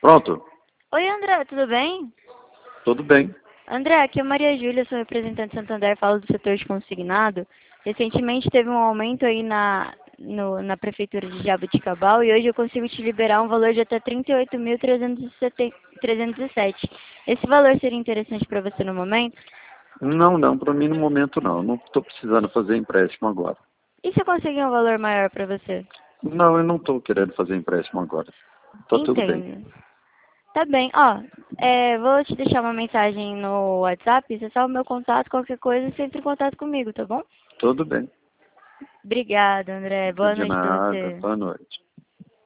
Pronto, Oi, André, tudo bem? tudo bem. André, aqui é Maria Júlia, sou representante de Santander, falo do setor de consignado. Recentemente teve um aumento aí na prefeitura de Jaboticabal e hoje eu consigo te liberar um valor de até 38.307. Esse valor seria interessante para você no momento? Não, não, para mim no momento não. Não estou precisando fazer empréstimo agora. E se eu conseguir um valor maior para você? Não, eu não estou querendo fazer empréstimo agora. Está tudo bem. Entendo. Tá bem, ó, vou te deixar uma mensagem no WhatsApp, você sabe o meu contato, qualquer coisa, você entra em contato comigo, tá bom? Tudo bem. Obrigada, André. Boa De noite pra nada. você. Boa noite.